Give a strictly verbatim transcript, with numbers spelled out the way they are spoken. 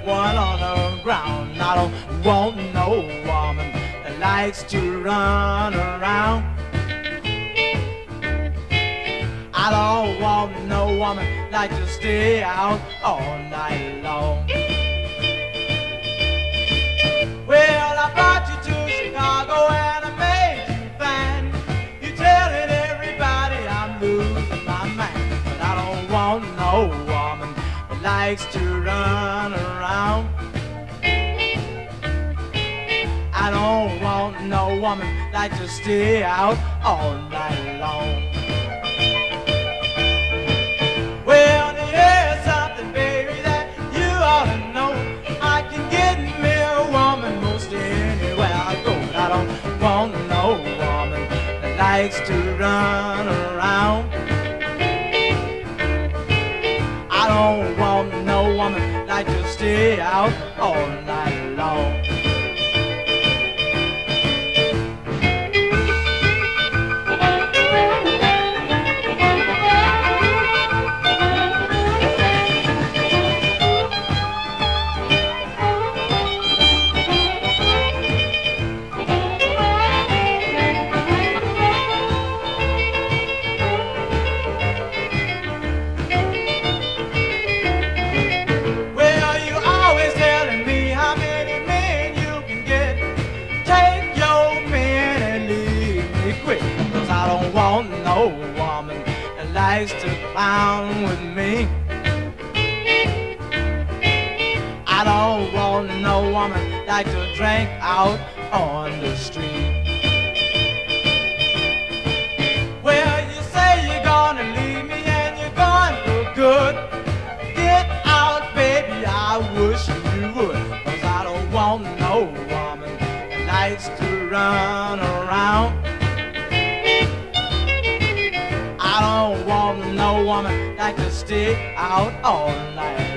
one on the ground. I don't want no woman that likes to run around. I don't want no woman like to stay out all night long. Well, I brought you to Chicago and I made you fine. You're telling everybody I'm losing my mind. But I don't want no woman that likes to run around. I don't want no woman like to stay out all night long. Well, here's something, baby, that you ought to know. I can get me a woman most anywhere I go. I don't want no woman that likes to run around. I don't want no woman like to stay out all night long. No woman that likes to clown with me. I don't want no woman that likes to drink out on the street. Well, you say you're gonna leave me and you're going for good. Get out, baby, I wish you would. Cause I don't want no woman that likes to run around. I don't want no woman like to stay out all night.